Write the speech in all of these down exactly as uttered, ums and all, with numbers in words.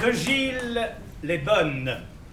Maître Gilles, les bonnes.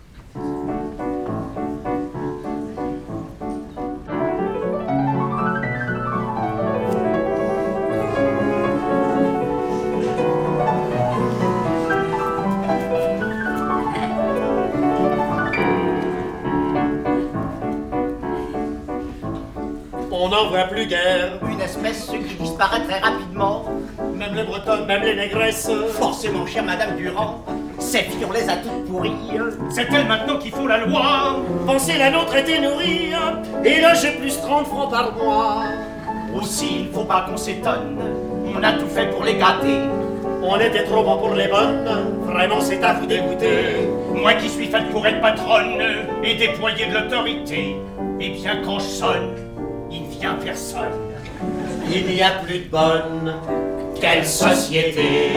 On n'en voit plus guère. Une espèce qui disparaît très rapidement. Même les Bretonnes, même les négresses. Forcément, chère Madame Durand, ces filles, on les a toutes pourries. C'est elle maintenant qu'il faut la loi. Pensez la nôtre était nourrie, et là j'ai plus trente francs par mois. Aussi, il faut pas qu'on s'étonne, on a tout fait pour les gâter. On était trop bon pour les bonnes, vraiment c'est à vous dégoûter. Moi qui suis faite pour être patronne et déployer de l'autorité, eh bien quand je sonne, il ne vient personne. Il n'y a plus de bonnes, quelle société.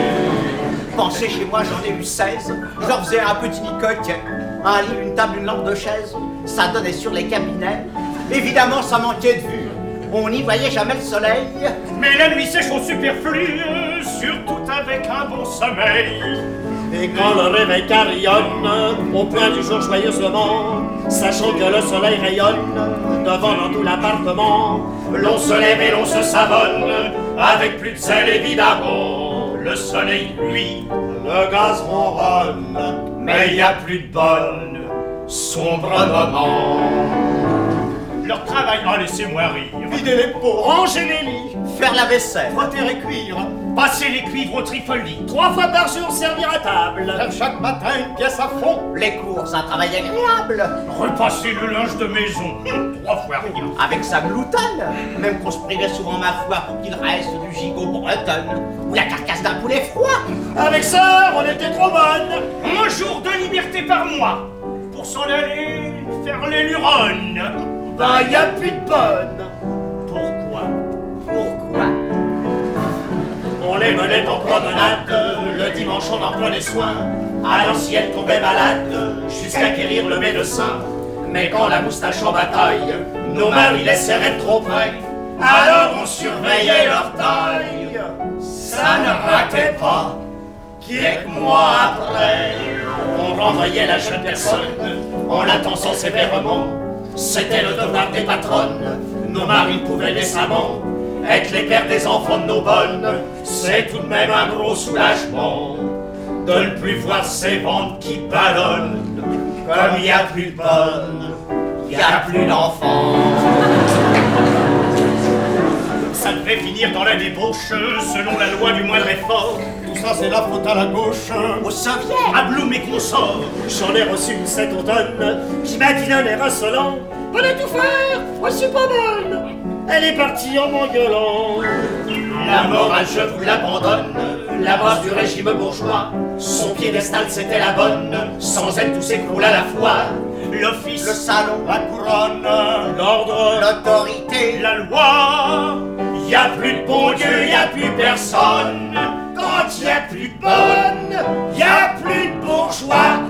Pensez, chez moi j'en ai eu seize, j'en faisais un petit nicoque, un lit, une table, une lampe de chaise, ça donnait sur les cabinets. Évidemment ça manquait de vue, on n'y voyait jamais le soleil. Mais la nuit c'est chaud superflu, surtout avec un bon sommeil. Et quand le réveil carillonne, au point du jour joyeusement, sachant que le soleil rayonne devant dans tout l'appartement, l'on se lève et l'on se savonne, avec plus de sel évidemment. Le soleil, lui, le gaz ronronne, mais il n'y a plus de bonnes, sombres moments. Leur travail, oh, laissez-moi rire. vider les pots, ranger les lits, Faire la vaisselle, frotter et cuire, Passer les cuivres au trifoli. trois fois par jour servir à table, Faire chaque matin une pièce à fond. les courses, un travail agréable. Repasser le linge de maison. Hum, trois fois rien. Avec sa gloutonne, même qu'on se privait souvent ma foi pour qu'il reste du gigot bretonne, ou la carcasse d'un poulet froid. avec ça on était trop bonnes. Un jour de liberté par mois, pour s'en aller faire les luronnes. Ben y a plus de bonnes. Pourquoi? Pourquoi? On les menait en promenade, le dimanche on en prenait soin. Alors si elles tombaient malades, jusqu'à guérir le médecin. Mais quand la moustache en bataille, nos maris les serraient trop près. Alors on surveillait leur taille. Ça ne ratait pas, quelques mois après. On renvoyait la jeune personne, en la tensant sévèrement. C'était le devoir des patronnes, nos maris pouvaient décemment être les pères des enfants de nos bonnes. C'est tout de même un gros soulagement de ne plus voir ces ventres qui ballonnent. Comme il n'y a plus de bonnes, il n'y a plus d'enfants. Ça devait finir dans la débauche, selon la loi du moindre effort. Tout ça c'est la faute à la gauche. Au Saint-Vier, À Bloom et consorts. J'en ai reçu une cet automne qui m'a dit d'un air insolent: venez tout faire, moi je suis pas bonne. Elle est partie en m'engueulant. La morale je vous l'abandonne, la base du régime bourgeois. Son piédestal c'était la bonne, sans elle tout s'écroule à la fois. L'office, le salon, La couronne, l'ordre, l'autorité, la loi. y a plus de bon Dieu, y a plus personne. Quand y a plus de bonne, y a plus de bourgeois.